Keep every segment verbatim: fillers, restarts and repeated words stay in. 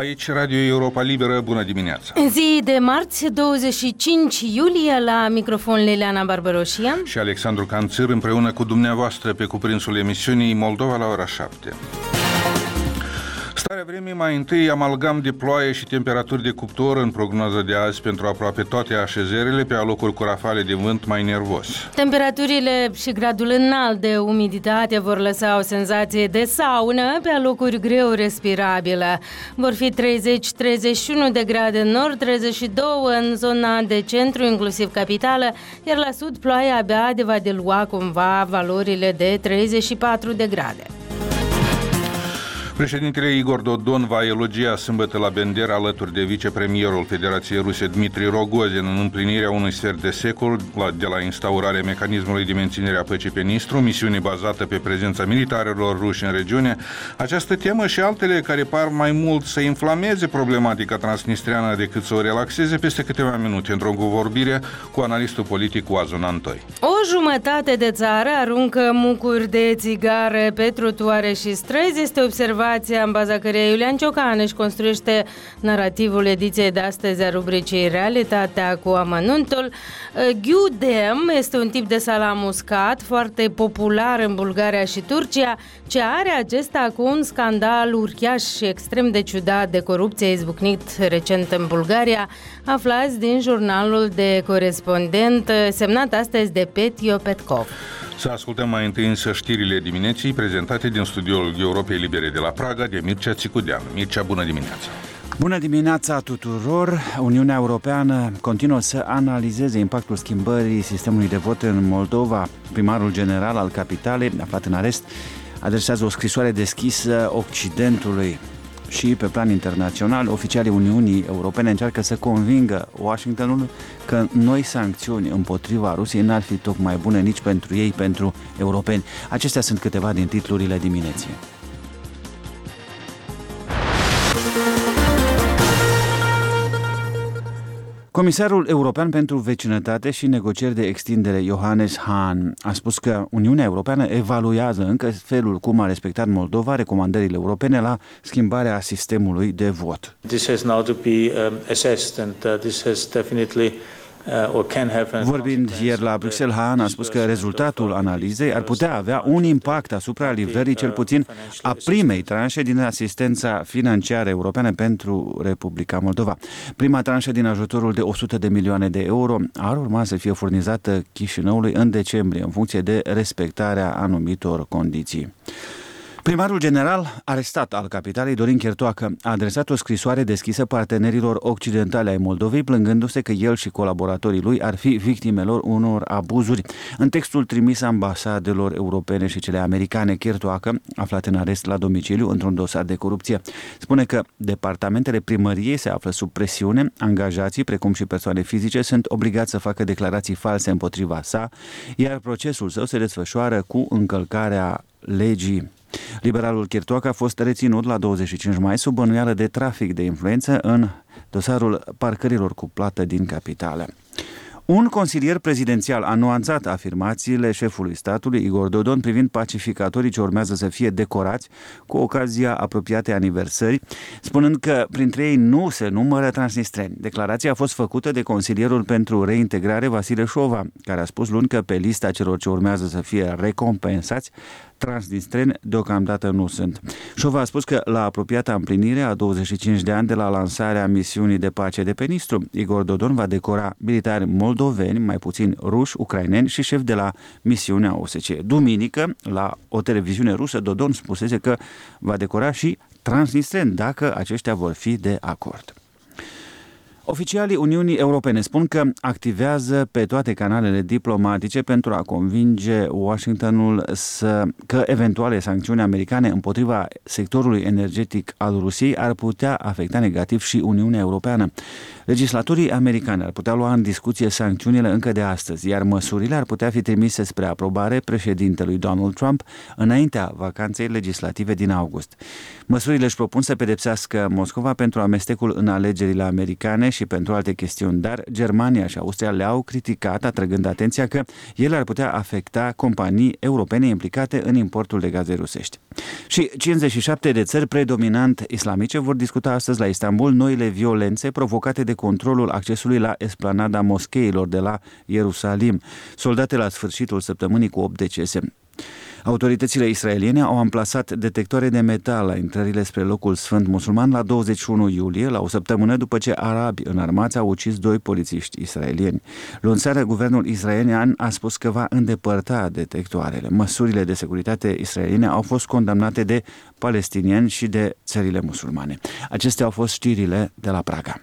Aici Radio Europa Liberă, bună dimineața! Zi de marți, douăzeci și cinci iulie, la microfon Leleana Barbaroșia și Alexandru Canțir, împreună cu dumneavoastră pe cuprinsul emisiunii Moldova la ora șapte. Starea vremii, mai întâi amalgam de ploaie și temperaturi de cuptor în prognoza de azi pentru aproape toate așezările, pe alocuri cu rafale de vânt mai nervos. Temperaturile și gradul înalt de umiditate vor lăsa o senzație de saună, pe alocuri greu respirabilă. Vor fi treizeci treizeci și unu de grade în nord, treizeci și doi în zona de centru, inclusiv capitală, iar la sud ploaia abia de va delua cumva valorile de treizeci și patru de grade. Președintele Igor Dodon va elogia sâmbătă la Bender, alături de vicepremierul Federației Ruse Dmitri Rogozin, în împlinirea unui sfert de secol de la instaurarea mecanismului de menținere a păcii pe Nistru, misiune bazată pe prezența militarilor ruși în regiune. Această temă și altele care par mai mult să inflameze problematica transnistreană decât să o relaxeze, peste câteva minute, într-o vorbire cu analistul politic Oazon Antoi. O jumătate de țară aruncă mucuri de țigară pe trotuare și străzi. Este observația în baza căreia Iulian Ciocan își construiește narativul ediției de astăzi a rubricii Realitatea cu amănuntul. Ghiudem este un tip de salam uscat foarte popular în Bulgaria și Turcia, ce are acesta cu un scandal uriaș și extrem de ciudat de corupție izbucnit recent în Bulgaria. Aflați din jurnalul de corespondent semnat astăzi de Petio Petkov. Să ascultăm mai întâi însă știrile dimineții prezentate din studioul Europei Libere de la Praga de Mircea Țicudean. Mircea, bună dimineața! Bună dimineața tuturor! Uniunea Europeană continuă să analizeze impactul schimbării sistemului de vot în Moldova. Primarul general al capitalei, aflat în arest, adresează o scrisoare deschisă Occidentului. Și pe plan internațional, oficialii Uniunii Europene încearcă să convingă Washingtonul că noi sancțiuni împotriva Rusiei n-ar fi tocmai bune nici pentru ei, pentru europeni. Acestea sunt câteva din titlurile dimineții. Comisarul European pentru Vecinătate și Negocieri de Extindere, Johannes Hahn, a spus că Uniunea Europeană evaluează încă felul cum a respectat Moldova recomandările europene la schimbarea sistemului de vot. This has now to be um, assessed and uh, this has definitely Vorbind ieri la Bruxelles, Hahn a spus că rezultatul analizei ar putea avea un impact asupra livrării cel puțin a primei tranșe din asistența financiară europeană pentru Republica Moldova. Prima tranșă din ajutorul de o sută de milioane de euro ar urma să fie furnizată Chișinăului în decembrie, în funcție de respectarea anumitor condiții. Primarul general arestat al capitalei, Dorin Chertoacă, a adresat o scrisoare deschisă partenerilor occidentale ai Moldovei, plângându-se că el și colaboratorii lui ar fi victimelor unor abuzuri. În textul trimis ambasadelor europene și cele americane, Chertoacă, aflat în arest la domiciliu într-un dosar de corupție, spune că departamentele primăriei se află sub presiune, angajații, precum și persoane fizice, sunt obligați să facă declarații false împotriva sa, iar procesul său se desfășoară cu încălcarea legii. Liberalul Chertoacă a fost reținut la douăzeci și cinci mai sub bănuială de trafic de influență în dosarul parcărilor cu plată din capitală. Un consilier prezidențial a nuanțat afirmațiile șefului statului, Igor Dodon, privind pacificatorii ce urmează să fie decorați cu ocazia apropiatei aniversări, spunând că printre ei nu se numără transnistreni. Declarația a fost făcută de consilierul pentru reintegrare Vasile Șova, care a spus luni că pe lista celor ce urmează să fie recompensați, transnistreni deocamdată nu sunt. Șova a spus că la apropiata împlinire a douăzeci și cinci de ani de la lansarea misiunii de pace de pe Nistru, Igor Dodon va decora militari moldoveni, mai puțin ruși, ucraineni și șef de la misiunea O S C E. Duminică, la o televiziune rusă, Dodon spusese că va decora și transnistreni dacă aceștia vor fi de acord. Oficialii Uniunii Europene spun că activează pe toate canalele diplomatice pentru a convinge Washingtonul să, că eventuale sancțiuni americane împotriva sectorului energetic al Rusiei ar putea afecta negativ și Uniunea Europeană. Legislatorii americani ar putea lua în discuție sancțiunile încă de astăzi, iar măsurile ar putea fi trimise spre aprobare președintelui Donald Trump înaintea vacanței legislative din august. Măsurile își propun să pedepsească Moscova pentru amestecul în alegerile americane și pentru alte chestiuni, dar Germania și Austria le-au criticat, atrăgând atenția că ele ar putea afecta companii europene implicate în importul de gaze rusești. Și cincizeci și șapte de țări predominant islamice vor discuta astăzi la Istanbul noile violențe provocate de controlul accesului la esplanada moscheilor de la Ierusalim, soldate la sfârșitul săptămânii cu opt decese. Autoritățile israeliene au amplasat detectoare de metal la intrările spre locul sfânt musulman la douăzeci și unu iulie, la o săptămână după ce arabi înarmați au ucis doi polițiști israelieni. Luni seară, guvernul israelian a spus că va îndepărta detectoarele. Măsurile de securitate israeliene au fost condamnate de palestinieni și de țările musulmane. Acestea au fost știrile de la Praga.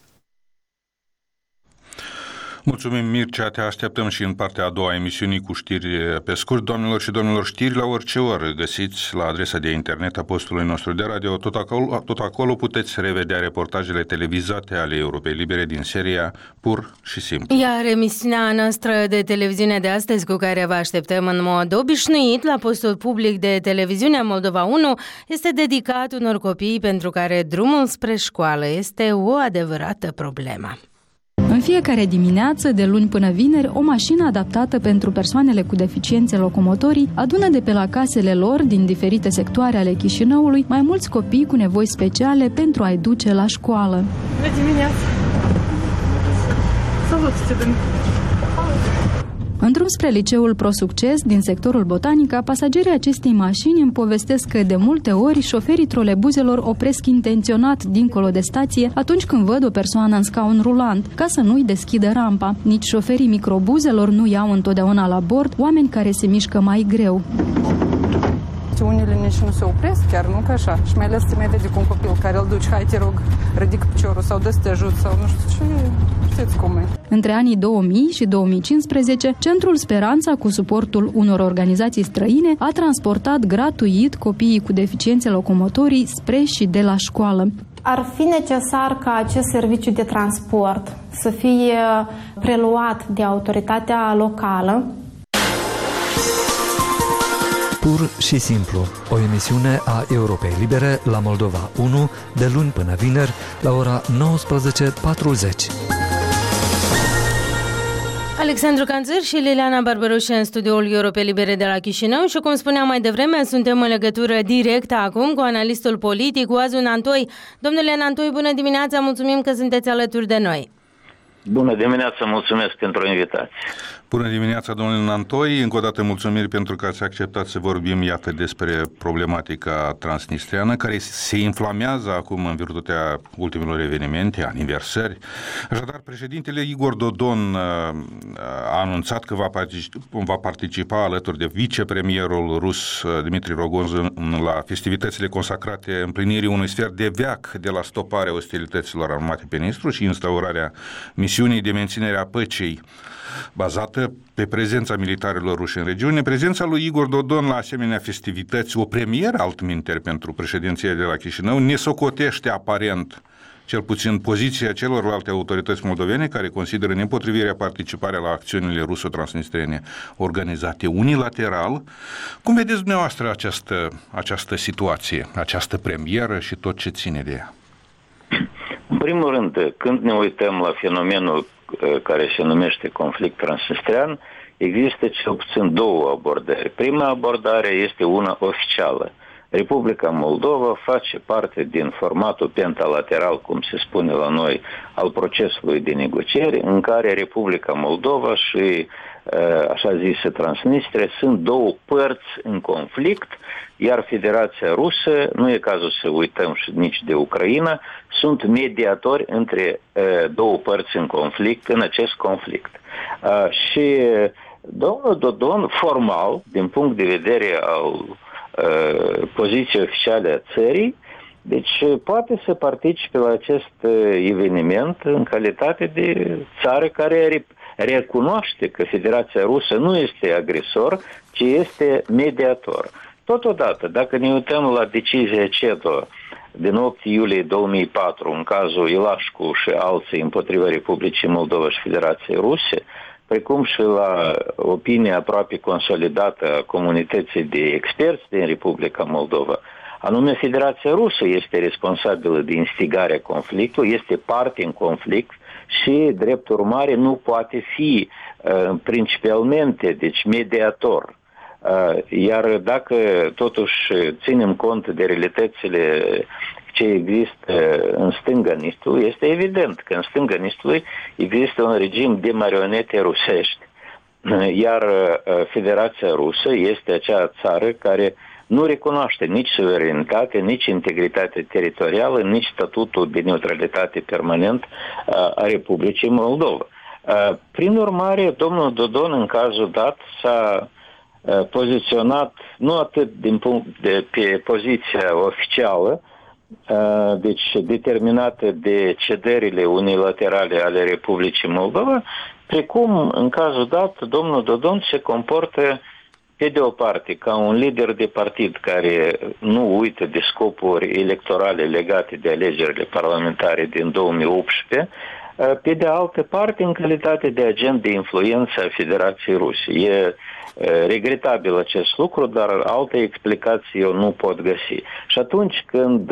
Mulțumim, Mircea, te așteptăm și în partea a doua a emisiunii cu știri pe scurt. Doamnelor și domnilor, știri la orice oră găsiți la adresa de internet a postului nostru de radio. Tot acolo, tot acolo puteți revedea reportajele televizate ale Europei Libere din seria Pur și Simplu. Iar emisiunea noastră de televiziune de astăzi, cu care vă așteptăm în mod obișnuit la postul public de televiziune Moldova unu, este dedicat unor copii pentru care drumul spre școală este o adevărată problemă. În fiecare dimineață, de luni până vineri, o mașină adaptată pentru persoanele cu deficiențe locomotorii adună de pe la casele lor, din diferite sectoare ale Chișinăului, mai mulți copii cu nevoi speciale pentru a-i duce la școală. Bună dimineața! Salut, student! În drum spre liceul ProSucces din sectorul Botanica, pasagerii acestei mașini îmi povestesc că de multe ori șoferii trolebuzelor opresc intenționat dincolo de stație atunci când văd o persoană în scaun rulant, ca să nu-i deschidă rampa. Nici șoferii microbuzelor nu iau întotdeauna la bord oameni care se mișcă mai greu. Unele nici nu se opresc, chiar nu ca așa. Și mai ales să mai vede cu un copil care îl duci, hai te rog, ridică piciorul sau dă să te ajut sau nu știu ce, știți cum e. Între anii două mii și două mii cincisprezece, Centrul Speranța, cu suportul unor organizații străine, a transportat gratuit copiii cu deficiențe locomotorii spre și de la școală. Ar fi necesar ca acest serviciu de transport să fie preluat de autoritatea locală. Pur și simplu, o emisiune a Europei Libere la Moldova unu, de luni până vineri, la ora nouăsprezece patruzeci. Alexandru Canțăr și Liliana Barbaroș în studioul Europei Libere de la Chișinău și, cum spuneam mai devreme, suntem în legătură directă acum cu analistul politic Oazu Nantoi. Domnule Nantoi, bună dimineața, mulțumim că sunteți alături de noi. Bună dimineața, mulțumesc pentru invitație. Bună dimineața, domnule Nantoi. Încă o dată mulțumiri pentru că ați acceptat să vorbim, iată, despre problematica transnistreană, care se inflamează acum în virtutea ultimelor evenimente, aniversări. Așadar, președintele Igor Dodon a anunțat că va participa, va participa alături de vicepremierul rus Dmitri Rogozin la festivitățile consacrate împlinirii unui sfert de veac de la stoparea ostilităților armate pe Nistru și instaurarea misiunii de menținere a păcii, bazată pe prezența militarilor ruși în regiune. Prezența lui Igor Dodon la asemenea festivități, o premieră altminteri pentru președinția de la Chișinău, ne socotește aparent, cel puțin, poziția celorlalte autorități moldovene care consideră nepotrivirea participarea la acțiunile ruso-transnistrene organizate unilateral. Cum vedeți dumneavoastră această, această situație, această premieră și tot ce ține de ea? În primul rând, când ne uităm la fenomenul care se numește conflict transnistrean, există cel puțin două abordări. Prima abordare este una oficială. Republica Moldova face parte din formatul pentalateral, cum se spune la noi, al procesului de negociere, în care Republica Moldova și așa zise Transnistria sunt două părți în conflict, iar Federația Rusă, nu e cazul să uităm și nici de Ucraina, sunt mediatori între două părți în conflict, în acest conflict. Și domnul Dodon, formal, din punct de vedere al poziției oficiale a țării, deci poate să participe la acest eveniment în calitate de țară care recunoaște că Federația Rusă nu este agresor, ci este mediator. Totodată, dacă ne uităm la decizia C E D O din opt iulie două mii patru, în cazul Ilașcu și alții împotriva Republicii Moldova și Federației Ruse, precum și la opinia aproape consolidată a comunității de experți din Republica Moldova, Anume, Federația Rusă este responsabilă de instigarea conflictului, este parte în conflict și, drept urmare, nu poate fi uh, principalmente, deci mediator. Uh, iar dacă totuși ținem cont de realitățile ce există în stânga Nistului, este evident că în stânga Nistului există un regim de marionete rusești, iar Federația Rusă este acea țară care nu recunoaște nici suveranitate, nici integritate teritorială, nici statutul de neutralitate permanent a Republicii Moldova. Prin urmare, domnul Dodon în cazul dat s-a poziționat nu atât din punct de pe poziția oficială, deci determinată de cederile unilaterale ale Republicii Moldova, precum în cazul dat domnul Dodon se comportă pe de o parte ca un lider de partid care nu uită de scopuri electorale legate de alegerile parlamentare din două mii optsprezece, pe de altă parte în calitate de agent de influență a Federației Ruse. E regretabil acest lucru, dar alte explicații eu nu pot găsi. Și atunci când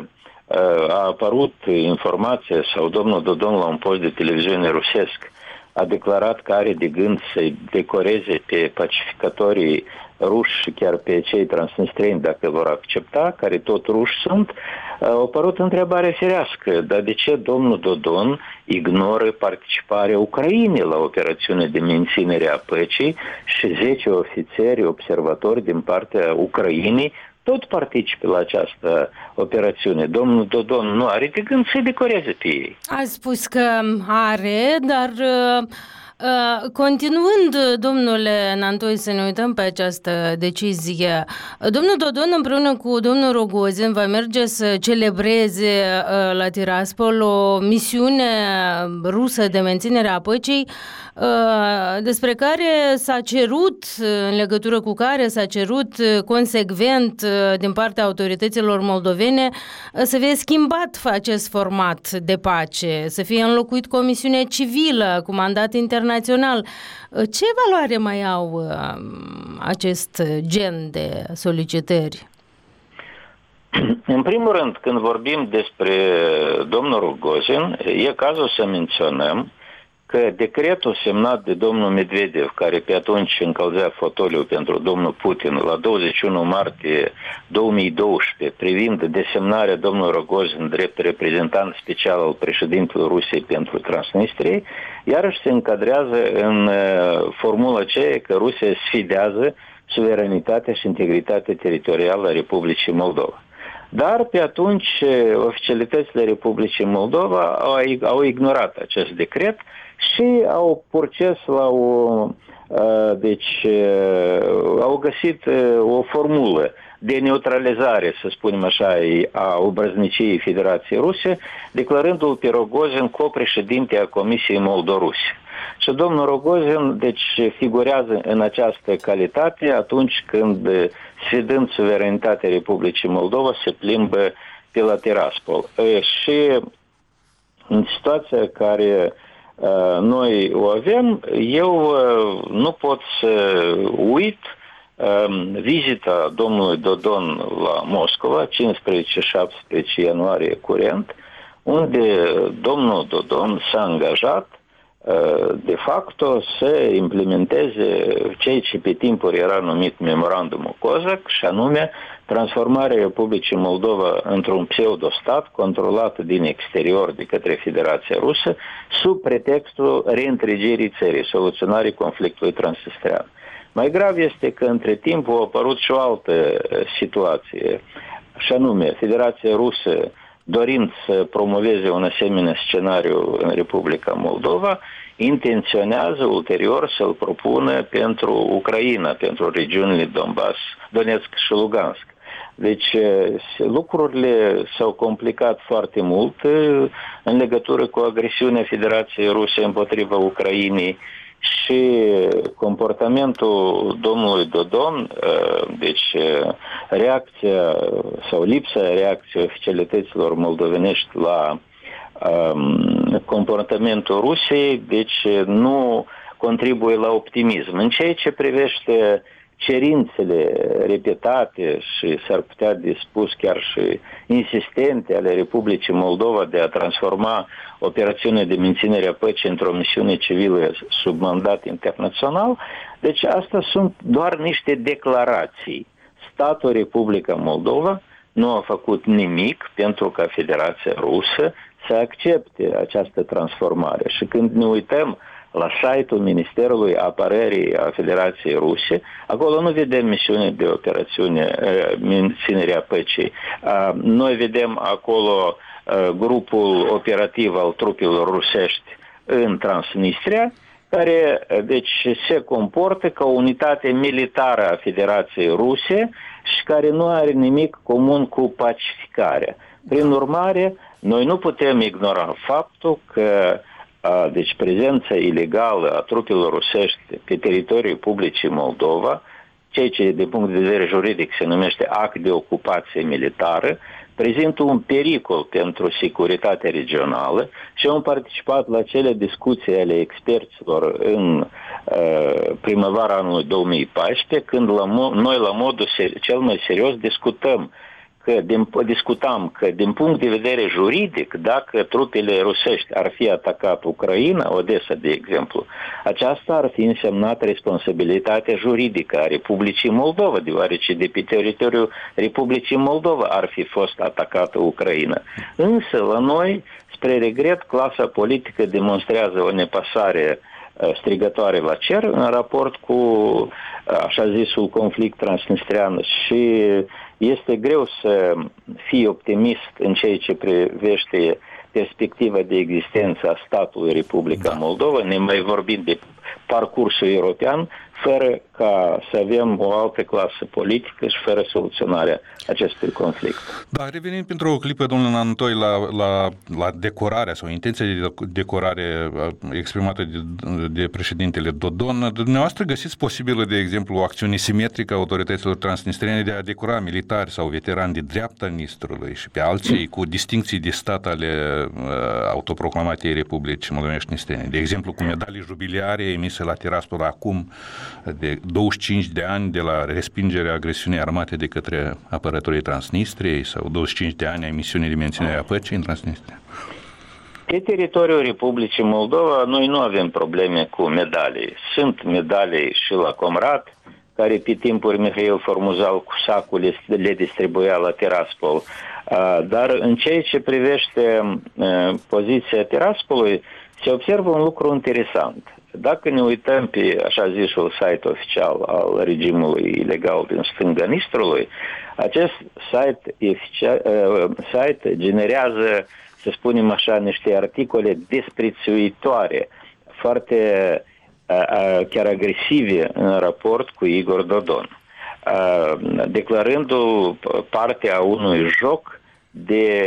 a apărut informația sau domnul Dodon la un post de televiziune rusesc a declarat că are de gând să-i decoreze pe pacificatorii ruși și chiar pe cei transnistreni dacă vor accepta, care tot ruși sunt, a apărut întrebarea firească, dar de ce domnul Dodon ignoră participarea Ucrainei la operațiune de menținere a păcii și zece ofițeri observatori din partea Ucrainei tot participă la această operațiune. Domnul Dodon nu are de gând să-i decoreze pe ei. A spus că are, dar uh, continuând, domnule Nantoi, să ne uităm pe această decizie. Domnul Dodon împreună cu domnul Rogozin va merge să celebreze uh, la Tiraspol o misiune rusă de menținere a păcii, despre care s-a cerut, în legătură cu care s-a cerut consecvent din partea autorităților moldovene să fie schimbat acest format de pace, să fie înlocuit cu o misiune civilă, cu mandat internațional. Ce valoare mai au acest gen de solicitări? În primul rând, când vorbim despre domnul Rogozin, e cazul să menționăm că decretul semnat de domnul Medvedev, care pe atunci încălzea fotoliul pentru domnul Putin, la douăzeci și unu martie două mii doisprezece, privind desemnarea domnului Rogozin drept reprezentant special al președintelui Rusiei pentru Transnistrie, iarăși se încadrează în formula aceea că Rusia sfidează suveranitatea și integritatea teritorială a Republicii Moldova. Dar pe atunci oficialitățile Republicii Moldova au, au ignorat acest decret și au proces la o, deci, au găsit o formulă de neutralizare, să spunem așa, a obrăzniciei Federației Ruse, declarându-l pe Rogozin copreședinte a Comisiei Moldorusie. Și domnul Rogozin, deci, figurează în această calitate atunci când, sfidând suveranitatea Republicii Moldova, se plimbă pe la Tiraspol. Și în situația care uh, noi o avem, eu uh, nu pot să uit uh, vizita domnului Dodon la Moscova, cincisprezece șaptesprezece ianuarie curent, unde domnul Dodon s-a angajat de facto să implementeze ceea ce pe timpuri era numit memorandumul Cozac, și anume transformarea Republicii Moldova într-un pseudostat controlat din exterior de către Federația Rusă sub pretextul reîntregirii țării, soluționării conflictului transnistrean. Mai grav este că între timp a apărut și o altă situație, și anume Federația Rusă, dorind să promoveze un asemenea scenariu în Republica Moldova, intenționează ulterior să-l propună pentru Ucraina, pentru regiunile Donbass, Donetsk și Lugansk. Deci lucrurile s-au complicat foarte mult în legătură cu agresiunea Federației Ruse împotriva Ucrainei și comportamentul domnului Dodon, deci reacția sau lipsa reacției oficialităților moldovenești la um, comportamentul Rusiei, deci nu contribuie la optimism. În ceea ce privește cerințele repetate și s-ar putea de spus chiar și insistente ale Republicii Moldova de a transforma operațiunea de menținere a păcii într-o misiune civilă sub mandat internațional. Deci astea sunt doar niște declarații. Statul Republica Moldova nu a făcut nimic pentru ca Federația Rusă să accepte această transformare. Și când ne uităm la site-ul Ministerului Apărării a Federației Ruse, acolo nu vedem misiune de operațiune menținerea păcii. Noi vedem acolo grupul operativ al trupelor rusești în Transnistria, care deci se comportă ca o unitate militară a Federației Ruse și care nu are nimic comun cu pacificarea. Prin urmare, noi nu putem ignora faptul că a, deci prezența ilegală a trupelor rusești pe teritoriul Republicii Moldova, ceea ce de punct de vedere juridic se numește act de ocupație militară, prezintă un pericol pentru securitatea regională și am participat la cele discuții ale experților în uh, primăvara anului două mii paisprezece, când la mo- noi la modul ser- cel mai serios discutăm că din, discutam că din punct de vedere juridic, dacă trupele rusești ar fi atacat Ucraina, Odessa de exemplu, aceasta ar fi însemnat responsabilitatea juridică a Republicii Moldova, deoarece de pe teritoriul Republicii Moldova ar fi fost atacată Ucraina. Însă la noi, spre regret, clasa politică demonstrează o nepasare strigătoare la cer în raport cu așa zisul conflict transnistrian și este greu să fii optimist în ceea ce privește perspectiva de existență a statului Republica da. Moldova, ne mai vorbim de parcursul european, fără ca să avem o altă clasă politică și fără soluționarea acestui conflict. Da, revenind pentru o clipă, domnule Nantoi, la, la, la decorarea sau intenția de decorare exprimată de, de președintele Dodon, dumneavoastră găsiți posibilă, de exemplu, o acțiune simetrică a autorităților transnistriene de a decora militari sau veterani de dreapta Nistrului și pe alții cu distincții de stat ale uh, autoproclamatei Republicii Moldovenești Nistrene? De exemplu, cu medalii jubiliare emise la Tiraspol acum de douăzeci și cinci de ani de la respingerea agresiunii armate de către apărătorii Transnistriei sau douăzeci și cinci de ani a misiunii de menținere a păcii în Transnistria? Pe teritoriul Republicii Moldova noi nu avem probleme cu medalii. Sunt medalii și la Comrat, care pe timpuri Mihail Formuzal cu sacul le distribuia la Tiraspol. Dar în ceea ce privește poziția Tiraspolului, se observă un lucru interesant. Dacă ne uităm pe așa zisul site oficial al regimului ilegal din stânga Nistrului, acest site, site generează, să spunem așa, niște articole desprețuitoare, foarte chiar agresive în raport cu Igor Dodon, declarându partea unui joc de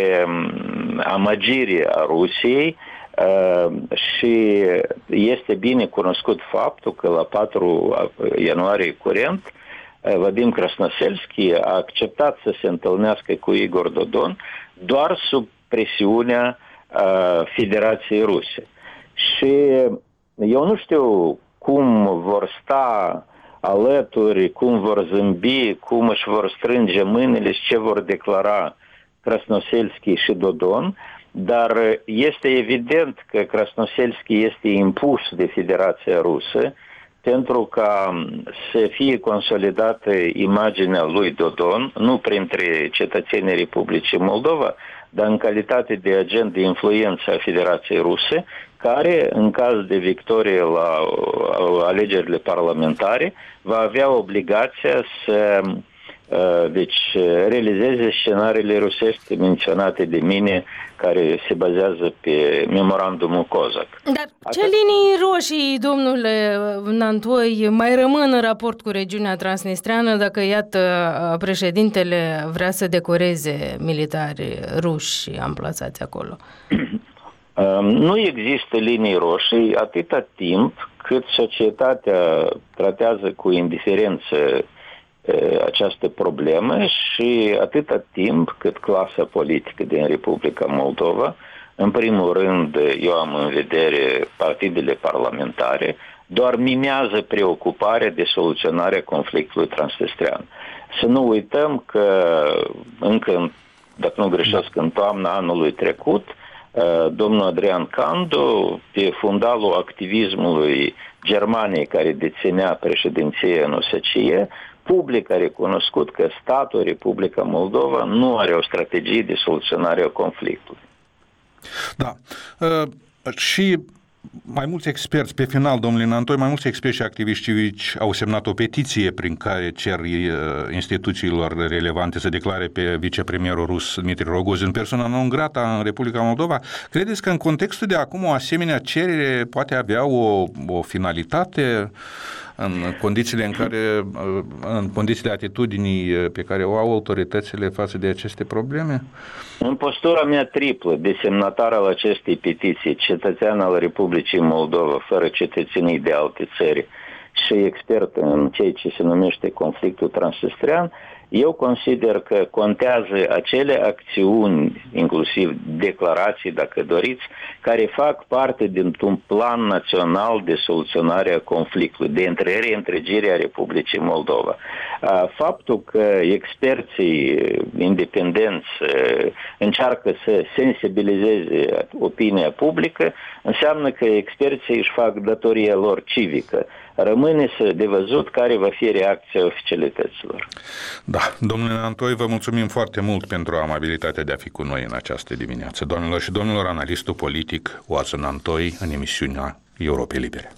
amăgire a Rusiei. Uh, și este bine cunoscut faptul că la patru ianuarie curent Vadim Krasnoselski a acceptat să se întâlnească cu Igor Dodon doar sub presiunea uh, Federației Ruse. Și eu nu știu cum vor sta alături, cum vor zâmbi, cum își vor strânge mâinile și ce vor declara Krasnoselski și Dodon, dar este evident că Krasnoselski este impus de Federația Rusă pentru ca să fie consolidată imaginea lui Dodon, nu printre cetățenii Republicii Moldova, dar în calitate de agent de influență a Federației Ruse, care, în caz de victorie la alegerile parlamentare, va avea obligația să deci realizeze scenariile rusești menționate de mine, care se bazează pe memorandumul Cozac. Dar ce linii roșii, domnule Nantoi, mai rămân în raport cu regiunea transnistreană dacă, iată, președintele vrea să decoreze militari ruși amplasați acolo? Nu există linii roșii atâta timp cât societatea tratează cu indiferență această problemă și atâta timp cât clasa politică din Republica Moldova, în primul rând eu am în vedere partidele parlamentare, doar mimează preocupare de soluționarea conflictului transnistrean. Să nu uităm că încă, dacă nu greșesc, în toamna anului trecut, domnul Adrian Candu, pe fundalul activismului Germaniei care deținea președinția în O S C E, public a recunoscut că statul Republica Moldova nu are o strategie de soluționare a conflictului. Da. Uh, și mai mulți experți, pe final, domnule Nantoi, mai mulți experți și activiști civici au semnat o petiție prin care cer uh, instituțiilor relevante să declare pe vicepremierul rus Dmitri Rogozin persoana non grata în Republica Moldova. Credeți că în contextul de acum o asemenea cerere poate avea o, o finalitate în condițiile în care, în condițiile atitudinii pe care o au autoritățile față de aceste probleme? În postura mea triplă de semnatar al acestei petiții, cetățean al Republicii Moldova, fără cetățenii de alte țări și expert în ceea ce se numește conflictul transnistrean, eu consider că contează acele acțiuni, inclusiv declarații, dacă doriți, care fac parte dintr-un plan național de soluționare a conflictului, de reîntregirea Republicii Moldova. Faptul că experții independenți încearcă să sensibilizeze opinia publică înseamnă că experții își fac datoria lor civică. Rămâne să de văzut care va fi reacția oficialităților. Da, domnule Nantoi, vă mulțumim foarte mult pentru amabilitatea de a fi cu noi în această dimineață. Doamnelor și domnilor, analistul politic Oazu Nantoi în emisiunea Europei Libere.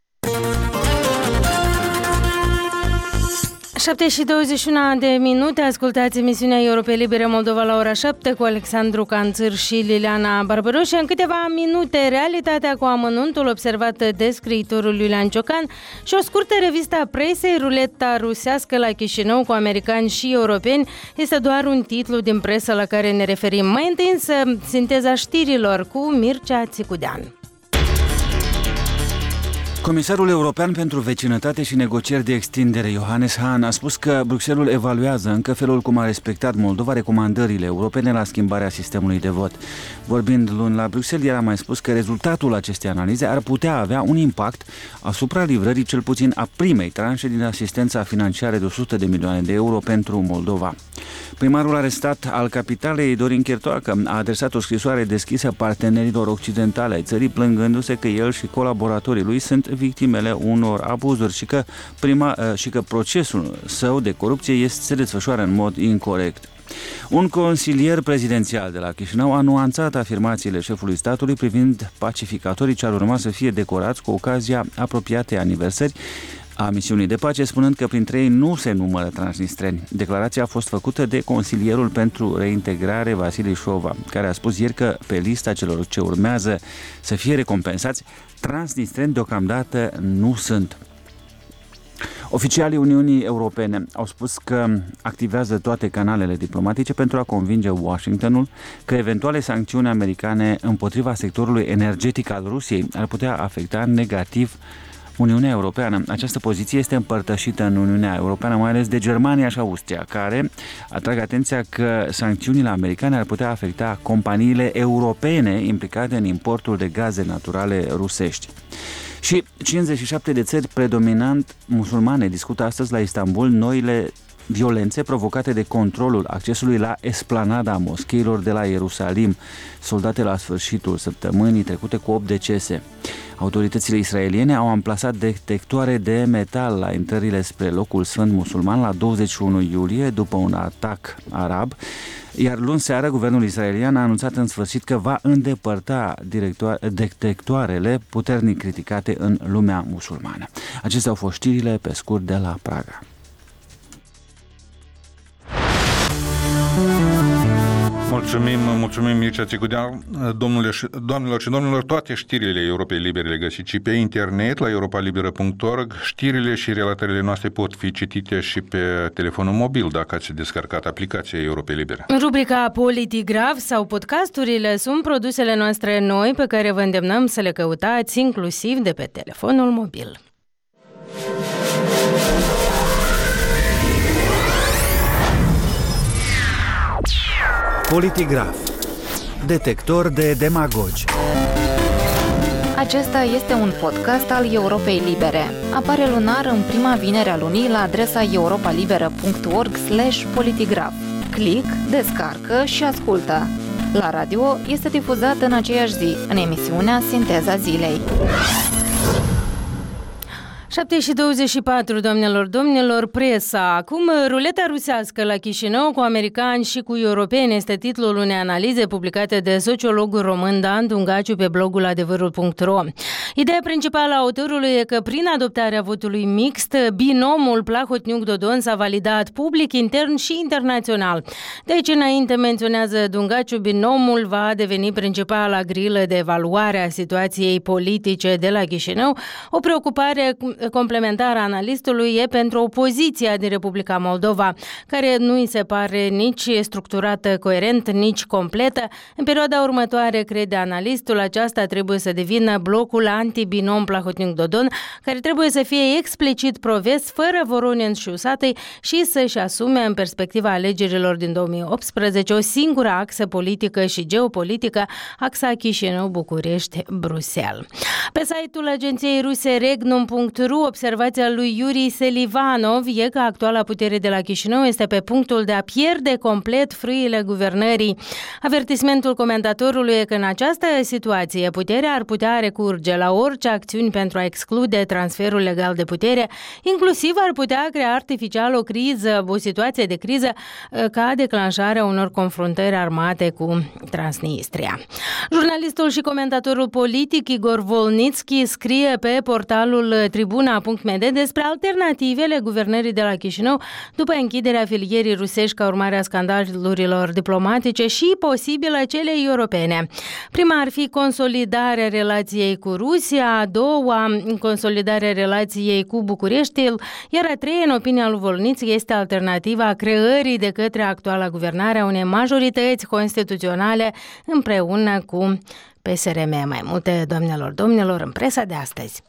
șapte și douăzeci și unu de minute, ascultați emisiunea Europei Libere Moldova la ora șapte cu Alexandru Canțâr și Liliana Barbăruș. În câteva minute, realitatea cu amănuntul observată de scriitorul Iulian Ciocan și o scurtă revistă a presei, ruleta rusească la Chișinău cu americani și europeni, este doar un titlu din presă la care ne referim. Mai întâi însă, sinteza știrilor cu Mircea Țicudean. Comisarul European pentru Vecinătate și Negocieri de Extindere, Johannes Hahn, a spus că Bruxelles evaluează încă felul cum a respectat Moldova recomandările europene la schimbarea sistemului de vot. Vorbind luni la Bruxelles, el a mai spus că rezultatul acestei analize ar putea avea un impact asupra livrării cel puțin a primei tranșe din asistența financiară de o sută de milioane de euro pentru Moldova. Primarul arestat al capitalei, Dorin Chertoacă, a adresat o scrisoare deschisă partenerilor occidentale ai țării, plângându-se că el și colaboratorii lui sunt victimele unor abuzuri și că, prima, și că procesul său de corupție este, se desfășoară în mod incorect. Un consilier prezidențial de la Chișinău a nuanțat afirmațiile șefului statului privind pacificatorii ce ar urma să fie decorați cu ocazia apropiatei aniversări a misiunii de pace, spunând că printre ei nu se numără transnistreni. Declarația a fost făcută de consilierul pentru reintegrare Vasile Șova, care a spus ieri că pe lista celor ce urmează să fie recompensați, transnistreni deocamdată nu sunt. Oficialii Uniunii Europene au spus că activează toate canalele diplomatice pentru a convinge Washingtonul că eventuale sancțiuni americane împotriva sectorului energetic al Rusiei ar putea afecta negativ Uniunea Europeană. Această poziție este împărtășită în Uniunea Europeană, mai ales de Germania și Austria, care atrag atenția că sancțiunile americane ar putea afecta companiile europene implicate în importul de gaze naturale rusești. Și cincizeci și șapte de țări predominant musulmane discută astăzi la Istanbul noile violențe provocate de controlul accesului la esplanada moscheilor de la Ierusalim, soldate la sfârșitul săptămânii trecute cu opt decese. Autoritățile israeliene au amplasat detectoare de metal la intrările spre locul sfânt musulman la douăzeci și unu iulie după un atac arab, iar luni seară guvernul israelian a anunțat în sfârșit că va îndepărta detectoarele puternic criticate în lumea musulmană. Acestea au fost știrile pe scurt de la Praga. Mulțumim, mulțumim Mircea Țicudean. Domnule și, doamnelor și domnilor, toate știrile Europei Libere le găsiți și pe internet la europa liberă punct org. Știrile și relatările noastre pot fi citite și pe telefonul mobil dacă ați descarcat aplicația Europei Libere. Rubrica Politigraf sau podcasturile sunt produsele noastre noi pe care vă îndemnăm să le căutați inclusiv de pe telefonul mobil. Politigraf. Detector de demagogi. Acesta este un podcast al Europei Libere. Apare lunar în prima vinere a lunii la adresa europalibera punct org slash politigraf. Click, descarcă și ascultă. La radio este difuzat în aceeași zi, în emisiunea Sinteza Zilei. șapte și douăzeci și patru, doamnelor, domnilor, presa. Acum, ruleta rusească la Chișinău cu americani și cu europeni este titlul unei analize publicate de sociologul român Dan Dungaciu pe blogul adevărul punct ro. Ideea principală a autorului e că prin adoptarea votului mixt, binomul Plahotniuc-Dodon s-a validat public, intern și internațional. De aici înainte, menționează Dungaciu, binomul va deveni principala grilă de evaluare a situației politice de la Chișinău, o preocupare complementară a analistului e pentru opoziția din Republica Moldova, care nu îi se pare nici structurată coerent, nici completă. În perioada următoare, crede analistul, aceasta trebuie să devină blocul anti-binom Plahotniuc-Dodon, care trebuie să fie explicit proves, fără Voronin și Usatăi și să-și asume în perspectiva alegerilor din două mii optsprezece o singură axă politică și geopolitică, axa Chișinău-București-Bruxelles. Pe site-ul agenției ruse regnum punct ru, observația lui Yuri Selivanov e că actuala putere de la Chișinău este pe punctul de a pierde complet frâile guvernării. Avertismentul comentatorului e că în această situație puterea ar putea recurge la orice acțiuni pentru a exclude transferul legal de putere, inclusiv ar putea crea artificial o criză, o situație de criză ca declanșarea unor confruntări armate cu Transnistria. Jurnalistul și comentatorul politic Igor Volnitski scrie pe portalul tribuna punct m d despre alternativele guvernării de la Chișinău după închiderea filierii rusești ca urmare a scandalurilor diplomatice și posibilă celei europene. Prima ar fi consolidarea relației cu Rusia, a doua consolidarea relației cu Bucureștiul, iar a treia, în opinia lui Volnitski, este alternativa creării de către actuala guvernare a unei majorități constituționale împreună cu P S R M. Mai multe, doamnelor, domnilor, în presa de astăzi.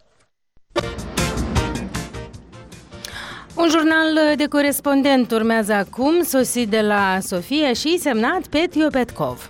Un jurnal de corespondent urmează acum, sosit de la Sofia și semnat Petio Petkov.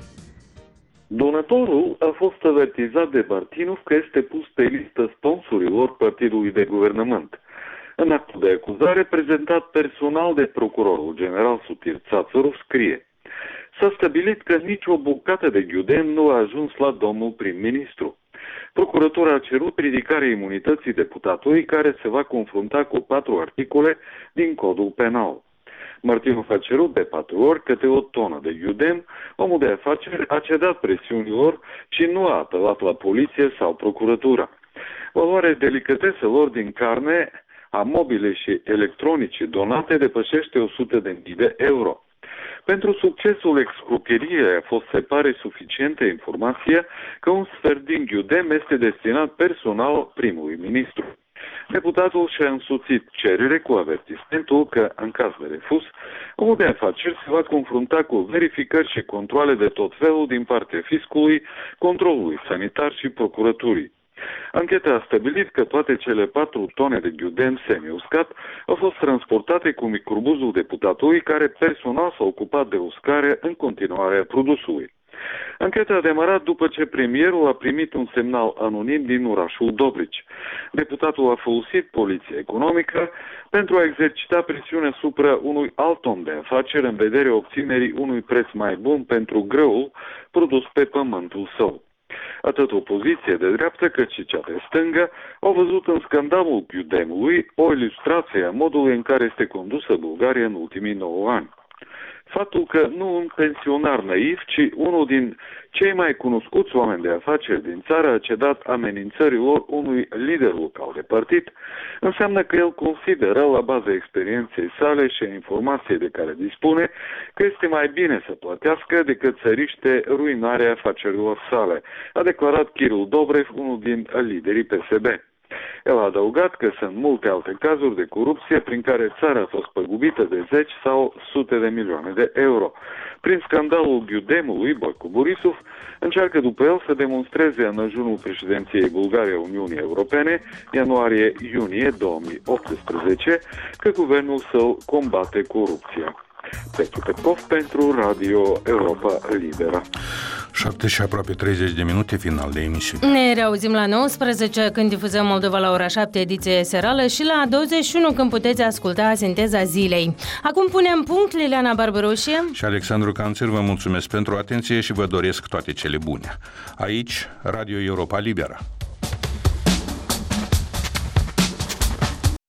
Donatorul a fost avertizat de Martinov că este pus pe listă sponsorilor partidului de guvernământ. În actul de acuzare prezentat personal de procurorul general Sutir Țațărov scrie: s-a stabilit că nicio bucată de ghiuden nu a ajuns la domnul prim-ministru. Procuratura a cerut ridicarea imunității deputatului care se va confrunta cu patru articole din codul penal. Martinov a cerut de patru ori câte o tonă de ghiuden, omul de afaceri a cedat presiunilor și nu a apelat la poliție sau procuratura. Valoarea delicateselor din carne, a mobile și electronice donate depășește o sută de mii de euro. Pentru succesul excrocheriei a fost, se pare, suficientă informație că un sfert din ghiudem este destinat personal primului ministru. Deputatul și-a însuțit cerere cu avertismentul că, în caz de refuz, omul de afaceri se va confrunta cu verificări și controale de tot felul din partea fiscului, controlului sanitar și procuraturii. Ancheta a stabilit că toate cele patru tone de ghiuden semi-uscat au fost transportate cu microbuzul deputatului care personal s-a ocupat de uscare în continuare a produsului. Ancheta a demarat după ce premierul a primit un semnal anonim din orașul Dobrici. Deputatul a folosit poliția economică pentru a exercita presiune asupra unui alt om de afaceri în vederea obținerii unui preț mai bun pentru grâul produs pe pământul său. Atât opoziție de dreaptă cât și cea de stângă au văzut în scandalul ghiudemului o ilustrație a modului în care este condusă Bulgaria în ultimii nouă ani. Faptul că nu un pensionar naiv, ci unul din cei mai cunoscuți oameni de afaceri din țară a cedat amenințărilor unui lider local de partid, înseamnă că el consideră, la baza experienței sale și a informației de care dispune, că este mai bine să plătească decât să riște ruinarea afacerilor sale, a declarat Kiril Dobrev, unul din liderii P S B. El a adăugat că sunt multe alte cazuri de corupție prin care țara a fost păgubită de zeci sau sute de milioane de euro. Prin scandalul ghiudemului, Boico Borisov încearcă după el să demonstreze în ajunul președinției Bulgariei Uniunii Europene, ianuarie-iunie două mii optsprezece, că guvernul său combate corupția. Petru Petkov pentru Radio Europa Liberă. șapte și aproape treizeci de minute, final de emisiune. Ne reauzim la nouăsprezece când difuzăm Moldova la ora șapte, ediție serală, și la douăzeci și unu când puteți asculta Sinteza zilei. Acum punem punct. Liliana Barbaroșie și Alexandru Canțer vă mulțumesc pentru atenție și vă doresc toate cele bune. Aici, Radio Europa Liberă.